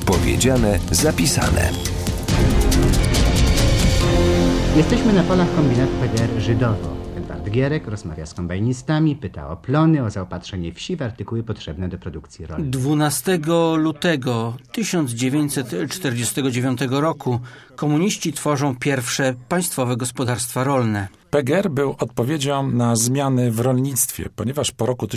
Powiedziane, zapisane. Jesteśmy na polach kombinatu PGR Żydowo. Edward Gierek rozmawia z kombajnistami, pyta o plony, o zaopatrzenie wsi w artykuły potrzebne do produkcji rolnej. 12 lutego 1949 roku komuniści tworzą pierwsze państwowe gospodarstwa rolne. PGR był odpowiedzią na zmiany w rolnictwie, ponieważ po roku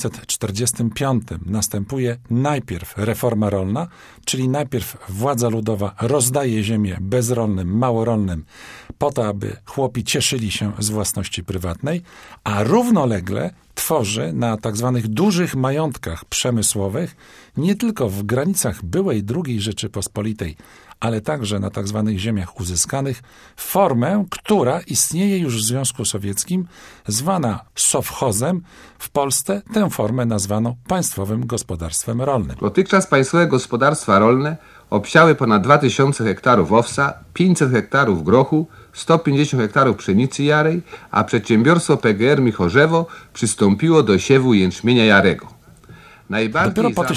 1945 następuje najpierw reforma rolna, czyli najpierw władza ludowa rozdaje ziemię bezrolnym, małorolnym, po to, aby chłopi cieszyli się z własności prywatnej, a równolegle tworzy na tak zwanych dużych majątkach przemysłowych, nie tylko w granicach byłej II Rzeczypospolitej, ale także na tak zwanych ziemiach uzyskanych, formę, która istnieje już w Związku Sowieckim, zwana sowchozem. W Polsce tę formę nazwano Państwowym Gospodarstwem Rolnym. Dotychczas państwowe gospodarstwa rolne obsiały ponad 2000 hektarów owsa, 500 hektarów grochu, 150 hektarów pszenicy jarej, a przedsiębiorstwo PGR Michorzewo przystąpiło do siewu jęczmienia jarego. Dopiero po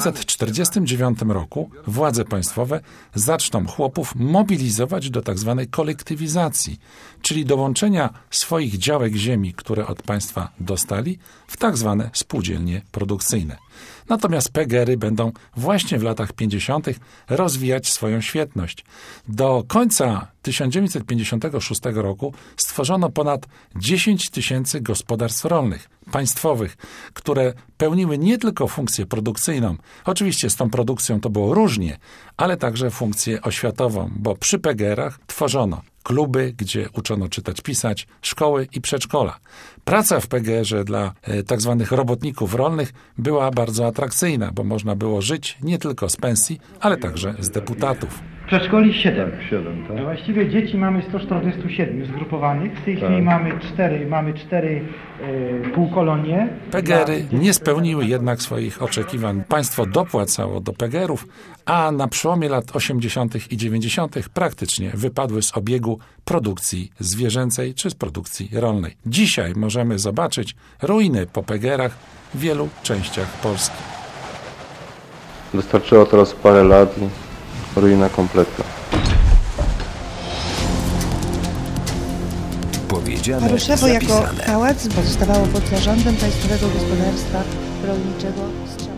1949 roku władze państwowe zaczną chłopów mobilizować do tak zwanej kolektywizacji, czyli dołączenia swoich działek ziemi, które od państwa dostali, w tak zwane spółdzielnie produkcyjne. Natomiast PGR-y będą właśnie w latach 50. rozwijać swoją świetność. Do końca 1956 roku stworzono ponad 10 000 gospodarstw rolnych, państwowych, które pełniły nie tylko funkcję produkcyjną, oczywiście z tą produkcją to było różnie, ale także funkcję oświatową, bo przy PGR-ach tworzono kluby, gdzie uczono czytać, pisać, szkoły i przedszkola. Praca w PGR-ze dla tak zwanych robotników rolnych była bardzo atrakcyjna, bo można było żyć nie tylko z pensji, ale także z deputatów. Przedszkoli 7. Tak? Właściwie dzieci mamy 147 zgrupowanych. W tej chwili mamy cztery półkolonie. PGR-y nie spełniły jednak swoich oczekiwań. Państwo dopłacało do PGR-ów, a na przełomie lat 80. i 90. praktycznie wypadły z obiegu produkcji zwierzęcej czy z produkcji rolnej. Dzisiaj możemy zobaczyć ruiny po PGR-ach w wielu częściach Polski. Wystarczyło teraz parę lat i ruina kompletna. Powiedziane, Maruszewo jako zapisane. pałac pozostawało pod zarządem Państwowego Gospodarstwa Rolniczego Strzał.